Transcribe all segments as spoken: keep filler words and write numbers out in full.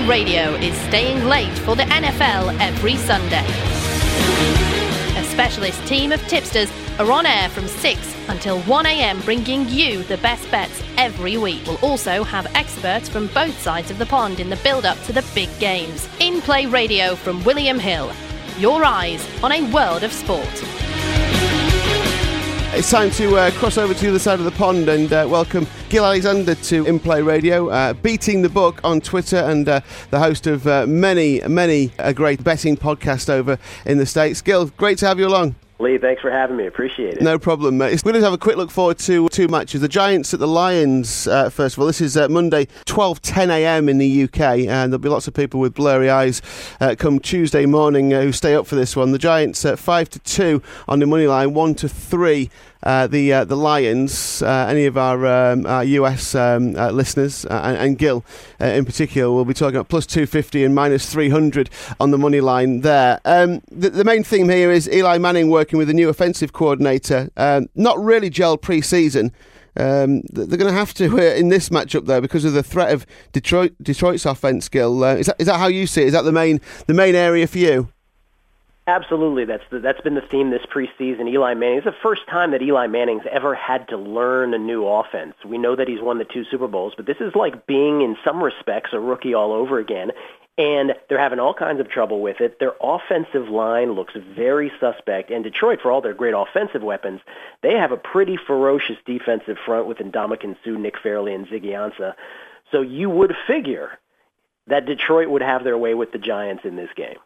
Radio is staying late for the N F L every Sunday. A specialist team of tipsters are on air from six until one a.m. bringing you the best bets every week. We'll also have experts from both sides of the pond in the build-up to the big games. In Play Radio from William Hill. Your eyes on a world of sport. It's time to uh, cross over to the other side of the pond and uh, welcome Gil Alexander to In Play Radio, uh, beating the book on Twitter and uh, the host of uh, many, many a great betting podcast over in the States. Gil, great to have you along. Lee, thanks for having me. Appreciate it. No problem. We're going to have a quick look forward to two matches. The Giants at the Lions, uh, first of all. This is uh, Monday, twelve ten a.m. in the U K, and there'll be lots of people with blurry eyes uh, come Tuesday morning uh, who stay up for this one. The Giants at five to two on the money line, one to three. Uh, the uh, the Lions, uh, any of our, um, our U S um, uh, listeners, uh, and, and Gil uh, in particular, will be talking about plus two fifty and minus three hundred on the money line there. Um, the, the main theme here is Eli Manning working with a new offensive coordinator. Um, not really gelled pre-season. Um, they're going to have to uh, in this matchup though, because of the threat of Detroit Detroit's offense. Gil, uh, is that is that how you see it? Is that the main the main area for you? Absolutely. That's the, that's been the theme this preseason. Eli Manning. It's the first time that Eli Manning's ever had to learn a new offense. We know that he's won the two Super Bowls, but this is like being, in some respects, a rookie all over again. And they're having all kinds of trouble with it. Their offensive line looks very suspect. And Detroit, for all their great offensive weapons, they have a pretty ferocious defensive front with Ndamukong Suh, Nick Fairley, and Ziggy Ansah. So you would figure that Detroit would have their way with the Giants in this game.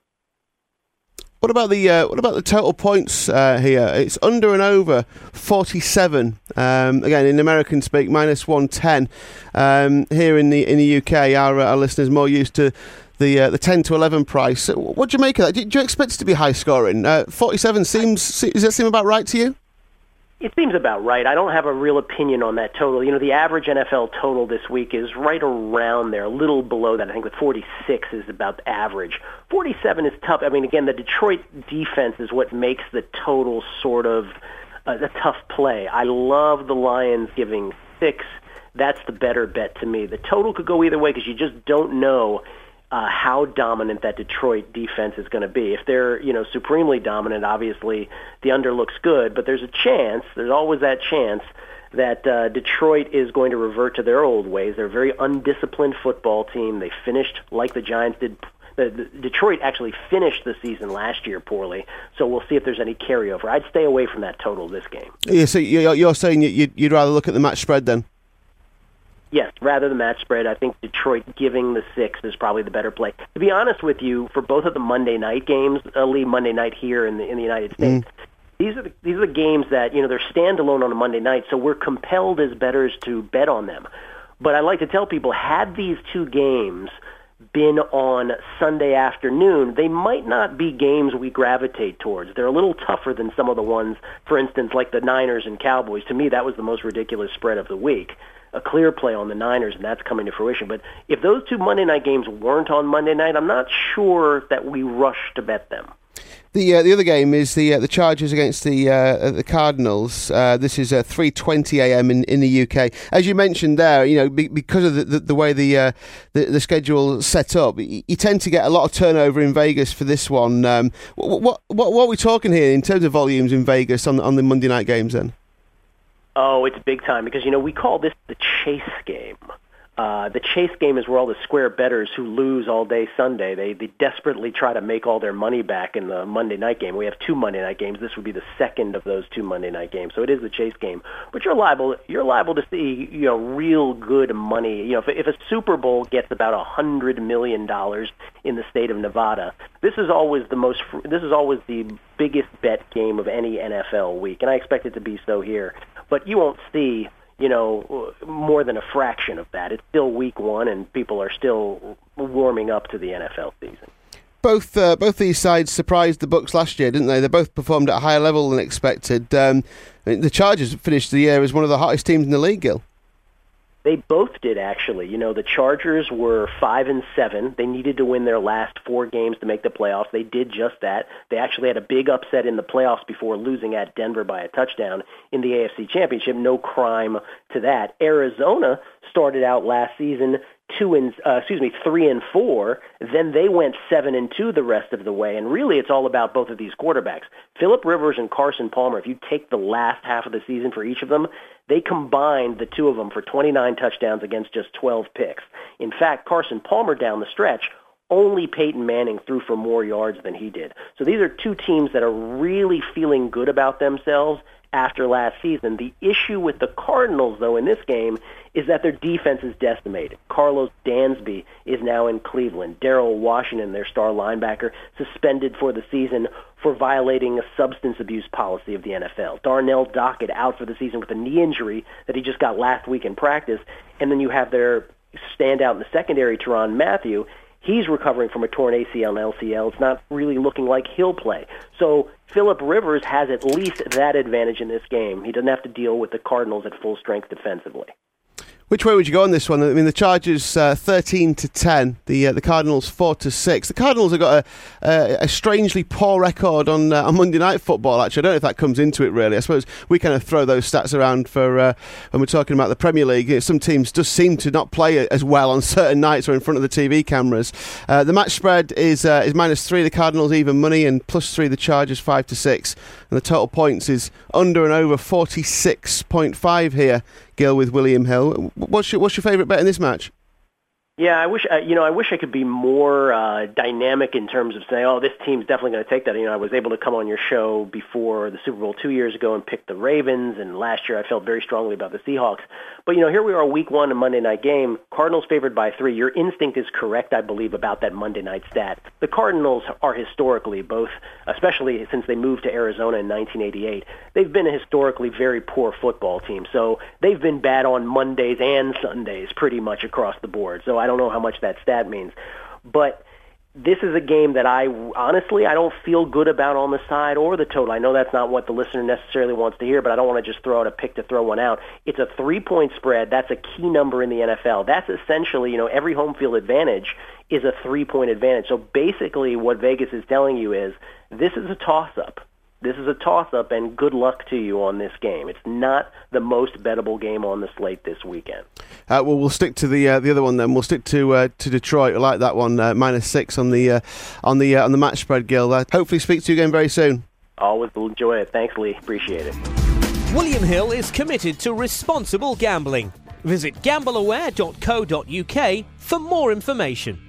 What about the uh, what about the total points uh, here? It's under and over forty-seven. Um, again, in American speak, minus one ten. Um, here in the in the U K, our our listeners more used to the uh, the ten to eleven price. What do you make of that? Do, do you expect it to be high scoring? Uh, forty-seven seems. Does that seem about right to you? It seems about right. I don't have a real opinion on that total. You know, the average N F L total this week is right around there, a little below that. I think with forty-six is about average. forty-seven is tough. I mean, again, the Detroit defense is what makes the total sort of uh, a tough play. I love the Lions giving six. That's the better bet to me. The total could go either way because you just don't know Uh, how dominant that Detroit defense is going to be. If they're, you know, supremely dominant, obviously the under looks good, but there's a chance, there's always that chance that uh, Detroit is going to revert to their old ways. They're a very undisciplined football team. They finished like the Giants did. The, the, Detroit actually finished the season last year poorly, so we'll see if there's any carryover. I'd stay away from that total this game. Yeah, so you're, you're saying you'd, you'd rather look at the match spread then? Yes, rather than match spread, I think Detroit giving the six is probably the better play. To be honest with you, for both of the Monday night games, uh, Lee, Monday night here in the in the United States, mm. these are the, these are the games that, you know, they're standalone on a Monday night, so we're compelled as bettors to bet on them. But I like to tell people, had these two games been on Sunday afternoon, they might not be games we gravitate towards. They're a little tougher than some of the ones, for instance, like the Niners and Cowboys. To me, that was the most ridiculous spread of the week. A clear play on the Niners, and that's coming to fruition. But if those two Monday night games weren't on Monday night, I'm not sure that we rush to bet them. The uh, the other game is the uh, the Chargers against the uh, the Cardinals. Uh, this is uh, three twenty a.m. in, in the U K. As you mentioned there, you know, be, because of the, the, the way the, uh, the the schedule set up, you tend to get a lot of turnover in Vegas for this one. Um, what, what what what are we talking here in terms of volumes in Vegas on on the Monday night games then? Oh, it's big time because, you know, we call this the chase game. Uh, the chase game is where all the square bettors who lose all day Sunday, they, they desperately try to make all their money back in the Monday night game. We have two Monday night games. This would be the second of those two Monday night games. So it is the chase game. But you're liable you're liable to see, you know, real good money. You know, if, if a Super Bowl gets about one hundred million dollars in the state of Nevada, this is always the most this is always the biggest bet game of any N F L week, and I expect it to be so here. But you won't see, you know, more than a fraction of that. It's still week one, and people are still warming up to the N F L season. Both uh, both these sides surprised the Bucs last year, didn't they? They both performed at a higher level than expected. Um, the Chargers finished the year as one of the hottest teams in the league, Gil. They both did, actually. You know, the Chargers were five and seven. They needed to win their last four games to make the playoffs. They did just that. They actually had a big upset in the playoffs before losing at Denver by a touchdown in the A F C Championship. No crime to that. Arizona started out last season two and uh, excuse me, three and four. Then they went seven and two the rest of the way. And really, it's all about both of these quarterbacks, Phillip Rivers and Carson Palmer. If you take the last half of the season for each of them, they combined, the two of them, for twenty-nine touchdowns against just twelve picks. In fact, Carson Palmer down the stretch, only Peyton Manning threw for more yards than he did. So these are two teams that are really feeling good about themselves after last season. The issue with the Cardinals, though, in this game is that their defense is decimated. Carlos Dansby is now in Cleveland. Darrell Washington, their star linebacker, suspended for the season for violating a substance abuse policy of the N F L. Darnell Dockett out for the season with a knee injury that he just got last week in practice. And then you have their standout in the secondary, Tyrann Mathieu. He's recovering from a torn A C L and L C L. It's not really looking like he'll play. So Phillip Rivers has at least that advantage in this game. He doesn't have to deal with the Cardinals at full strength defensively. Which way would you go on this one? I mean, the Chargers uh, thirteen to ten, the uh, the Cardinals four to six. The Cardinals have got a, a, a strangely poor record on uh, on Monday Night Football. Actually, I don't know if that comes into it really. I suppose we kind of throw those stats around for uh, when we're talking about the Premier League. Some teams just seem to not play as well on certain nights or in front of the T V cameras. Uh, the match spread is uh, is minus three. The Cardinals even money, and plus three. The Chargers five to six, and the total points is under and over forty-six point five here. Gil, with William Hill. What's your, what's your favourite bet in this match? Yeah, I wish uh, you know. I wish I could be more uh, dynamic in terms of saying, "Oh, this team's definitely going to take that." You know, I was able to come on your show before the Super Bowl two years ago and pick the Ravens, and last year I felt very strongly about the Seahawks. But you know, here we are, week one, a Monday night game. Cardinals favored by three. Your instinct is correct, I believe, about that Monday night stat. The Cardinals are historically, both, especially since they moved to Arizona in nineteen eighty-eight, they've been a historically very poor football team. So they've been bad on Mondays and Sundays, pretty much across the board. So I I don't know how much that stat means. But this is a game that I, honestly, I don't feel good about on the side or the total. I know that's not what the listener necessarily wants to hear, but I don't want to just throw out a pick to throw one out. It's a three-point spread. That's a key number in the N F L. That's essentially, you know, every home field advantage is a three-point advantage. So basically what Vegas is telling you is this is a toss-up. This is a toss-up, and good luck to you on this game. It's not the most bettable game on the slate this weekend. Uh, well, we'll stick to the uh, the other one then. We'll stick to uh, to Detroit. I like that one, uh, minus six on the uh, on the uh, on the match spread. Gil, uh, hopefully speak to you again very soon. Always enjoy it. Thanks, Lee. Appreciate it. William Hill is committed to responsible gambling. Visit gamble aware dot co dot uk for more information.